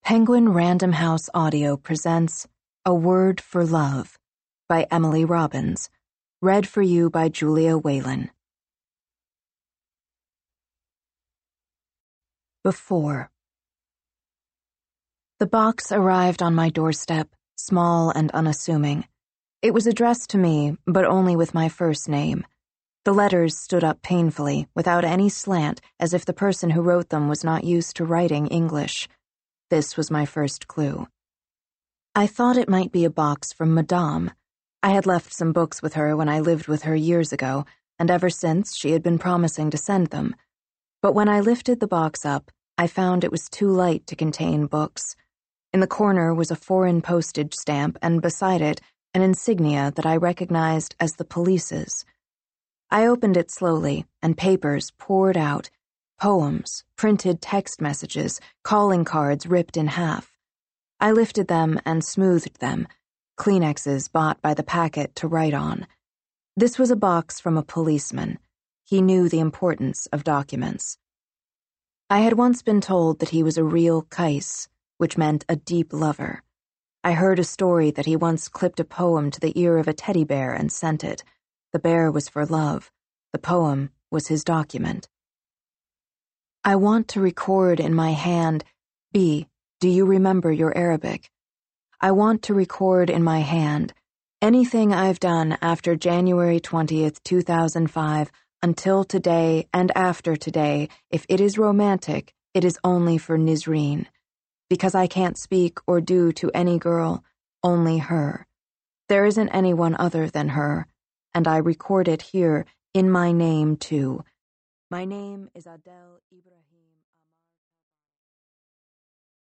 Penguin Random House Audio presents A Word for Love by Emily Robbins, read for you by Julia Whalen. Before. The box arrived on my doorstep, small and unassuming. It was addressed to me, but only with my first name. The letters stood up painfully, without any slant, as if the person who wrote them was not used to writing English. This was my first clue. I thought it might be a box from Madame. I had left some books with her when I lived with her years ago, and ever since she had been promising to send them. But when I lifted the box up, I found it was too light to contain books. In the corner was a foreign postage stamp, and beside it, an insignia that I recognized as the police's. I opened it slowly, and papers poured out. Poems, printed text messages, calling cards ripped in half. I lifted them and smoothed them, Kleenexes bought by the packet to write on. This was a box from a policeman. He knew the importance of documents. I had once been told that he was a real Keis, which meant a deep lover. I heard a story that he once clipped a poem to the ear of a teddy bear and sent it. The bear was for love. The poem was his document. I want to record in my hand, B, do you remember your Arabic? I want to record in my hand anything I've done after January 20th, 2005, until today and after today. If it is romantic, it is only for Nisreen. Because I can't speak or do to any girl, only her. There isn't anyone other than her, and I record it here in my name too. My name is Adele Ibrahim.